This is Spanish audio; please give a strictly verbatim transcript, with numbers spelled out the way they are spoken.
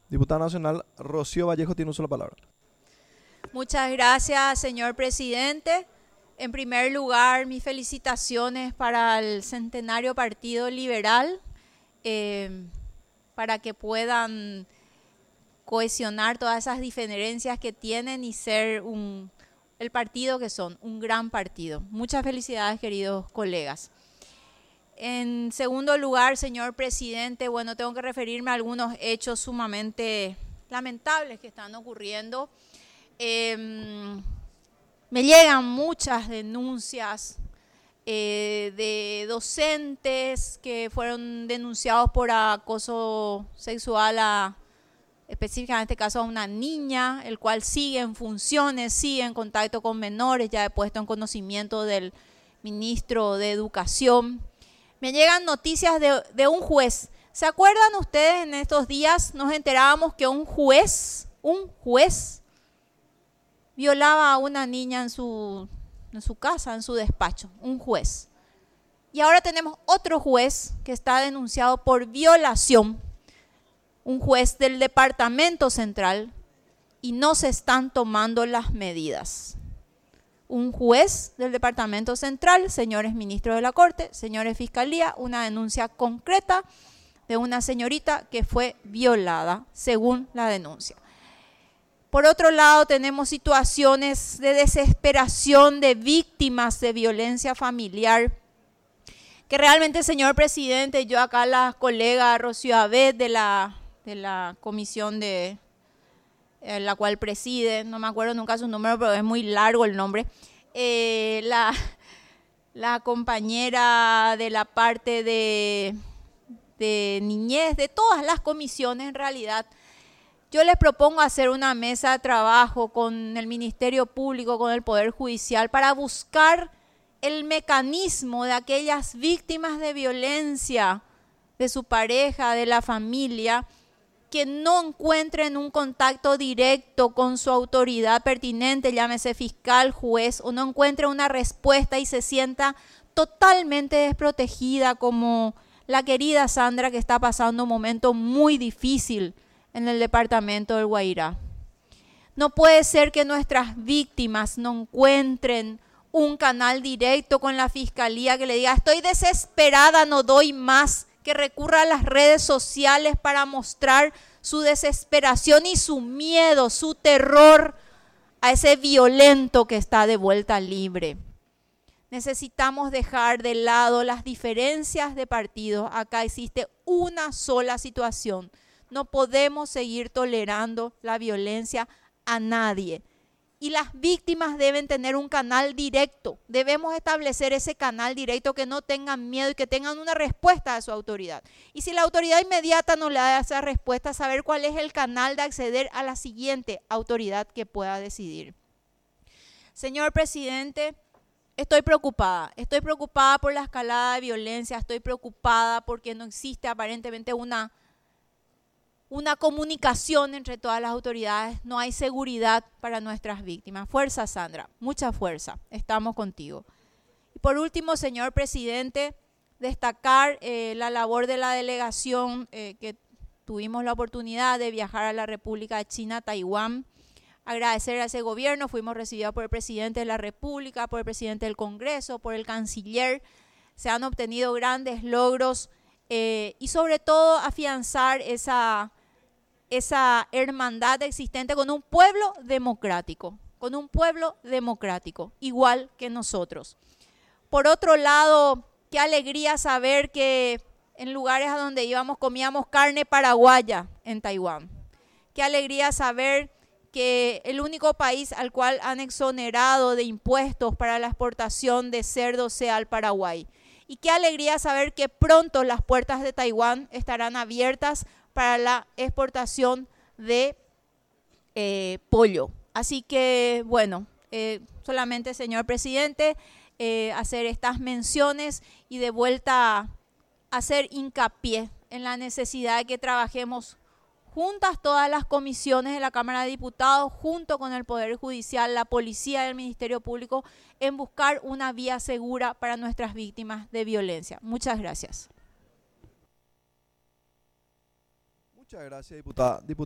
Diputada nacional Rocío Vallejo tiene uso de la palabra. Muchas gracias, señor presidente. En primer lugar, mis felicitaciones para el Centenario Partido Liberal, eh, para que puedan cohesionar todas esas diferencias que tienen y ser un, el partido que son, un gran partido. Muchas felicidades, queridos colegas. En segundo lugar, señor presidente, bueno, tengo que referirme a algunos hechos sumamente lamentables que están ocurriendo. Eh, me llegan muchas denuncias eh, de docentes que fueron denunciados por acoso sexual a, específicamente en este caso a una niña, el cual sigue en funciones, sigue en contacto con menores, ya he puesto en conocimiento del ministro de Educación. Me llegan noticias de, de un juez. ¿Se acuerdan ustedes en estos días? Nos enterábamos que un juez, un juez, violaba a una niña en su, en su casa, en su despacho, un juez. Y ahora tenemos otro juez que está denunciado por violación, un juez del Departamento Central, y no se están tomando las medidas. Un juez del Departamento Central, señores ministros de la Corte, señores Fiscalía, una denuncia concreta de una señorita que fue violada, según la denuncia. Por otro lado, tenemos situaciones de desesperación de víctimas de violencia familiar, que realmente, señor presidente, yo acá la colega Rocío Abed de la, de la comisión de eh, la cual preside, no me acuerdo nunca su número, pero es muy largo el nombre, eh, la, la compañera de la parte de, de niñez, de todas las comisiones en realidad. Yo les propongo hacer una mesa de trabajo con el Ministerio Público, con el Poder Judicial, para buscar el mecanismo de aquellas víctimas de violencia, de su pareja, de la familia, que no encuentren un contacto directo con su autoridad pertinente, llámese fiscal, juez, o no encuentre una respuesta y se sienta totalmente desprotegida, como la querida Sandra, que está pasando un momento muy difícil en el departamento del Guairá. No puede ser que nuestras víctimas no encuentren un canal directo con la fiscalía que le diga: estoy desesperada, no doy más, que recurra a las redes sociales para mostrar su desesperación y su miedo, su terror a ese violento que está de vuelta libre. Necesitamos dejar de lado las diferencias de partidos. Acá existe una sola situación. No podemos seguir tolerando la violencia a nadie. Y las víctimas deben tener un canal directo. Debemos establecer ese canal directo, que no tengan miedo y que tengan una respuesta de su autoridad. Y si la autoridad inmediata no le da esa respuesta, saber cuál es el canal de acceder a la siguiente autoridad que pueda decidir. Señor presidente, estoy preocupada. Estoy preocupada por la escalada de violencia. Estoy preocupada porque no existe aparentemente una... una comunicación entre todas las autoridades, no hay seguridad para nuestras víctimas. Fuerza, Sandra, mucha fuerza, estamos contigo. Y por último, señor presidente, destacar eh, la labor de la delegación eh, que tuvimos la oportunidad de viajar a la República de China, Taiwán. Agradecer a ese gobierno, fuimos recibidos por el presidente de la República, por el presidente del Congreso, por el canciller. Se han obtenido grandes logros eh, y sobre todo afianzar esa... esa hermandad existente con un pueblo democrático, con un pueblo democrático, igual que nosotros. Por otro lado, qué alegría saber que en lugares a donde íbamos comíamos carne paraguaya en Taiwán. Qué alegría saber que el único país al cual han exonerado de impuestos para la exportación de cerdo sea el Paraguay. Y qué alegría saber que pronto las puertas de Taiwán estarán abiertas para la exportación de eh, pollo. Así que, bueno, eh, solamente, señor presidente, eh, hacer estas menciones y de vuelta hacer hincapié en la necesidad de que trabajemos juntas todas las comisiones de la Cámara de Diputados, junto con el Poder Judicial, la Policía y el Ministerio Público, en buscar una vía segura para nuestras víctimas de violencia. Muchas gracias. Muchas gracias, diputada. Diputada.